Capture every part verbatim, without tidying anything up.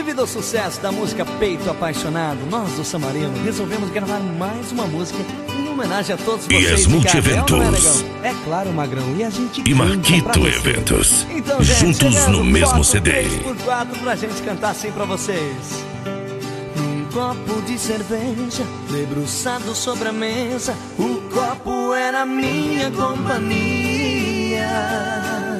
Devido ao sucesso da música Peito Apaixonado, nós do Samarino resolvemos gravar mais uma música em homenagem a todos vocês. E as Multieventos. É, é claro, Magrão, e a gente E Marquito Eventos. Então, gente, juntos no mesmo C D. três por quatro pra gente cantar assim pra vocês. Num copo de cerveja, debruçado sobre a mesa, o copo era minha companhia.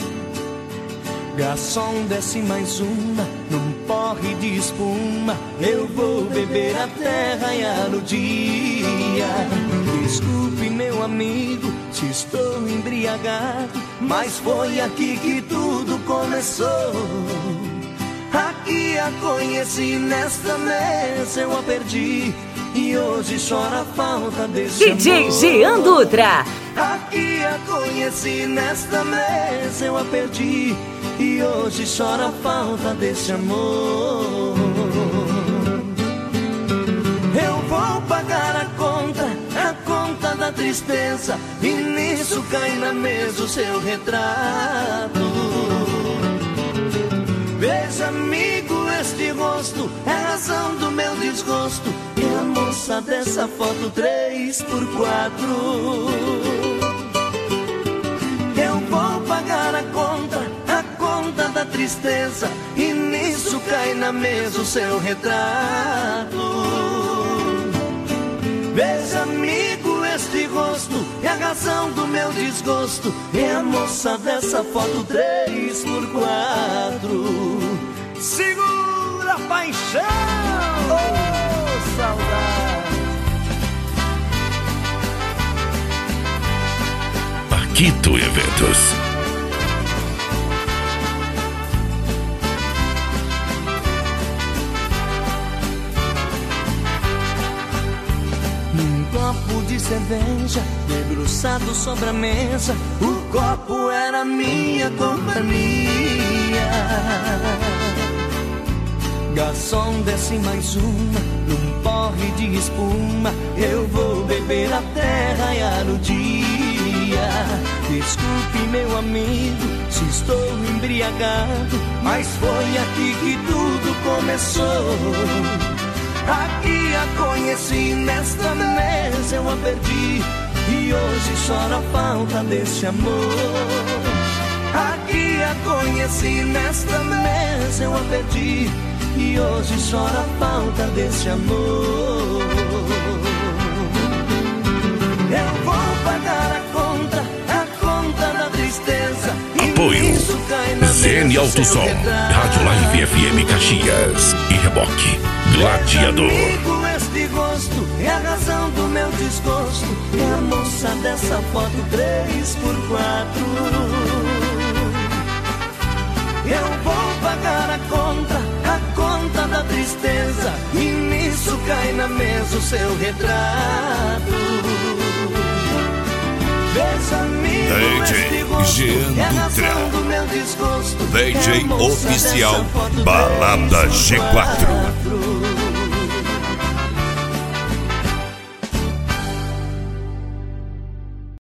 Garçom, desce mais uma, num porre de espuma, eu vou beber até raiar o dia. Desculpe, meu amigo, se estou embriagado, mas foi aqui que tudo começou. Aqui a conheci, nesta mesa eu a perdi, e hoje chora a falta desse D J amor. Jean Dutra. Aqui a conheci, nesta mesa eu a perdi, e hoje chora a falta desse amor. Eu vou pagar a conta, a conta da tristeza, e nisso cai na mesa o seu retrato. Veja, amigo, este rosto é a razão do meu desgosto, e a moça dessa foto três por quatro. Eu vou pagar a conta, a conta da tristeza, e nisso cai na mesa o seu retrato. Veja, amigo, este rosto é a razão do meu desgosto, e a moça dessa foto três por quatro. Segura a paixão, oh, saudade. Marquito Eventos. Num copo de cerveja, debruçado sobre a mesa, o copo era minha companhia. Garçom, desce mais uma, num porre de espuma, eu vou beber até raiar o dia. Desculpe, meu amigo, se estou embriagado, mas foi aqui que tudo começou. Aqui a conheci, nesta mesa eu a perdi, e hoje chora a falta desse amor. Aqui a conheci, nesta mesa eu a perdi, e hoje chora a falta desse amor. Eu vou pagar a conta, a conta da tristeza. Apoio Z N Autosom, Rádio Live F M Caxias e Reboque Gladiador. Amigo, este gosto é a razão do meu desgosto, é a moça dessa foto três por quatro. Eu vou pagar a conta, a conta da tristeza, e nisso cai na mesa o seu retrato. Veja, amigo, D J este gosto Jean é a razão Dutra. do meu desgosto, D J é a moça oficial dessa foto Balada três por G quatro.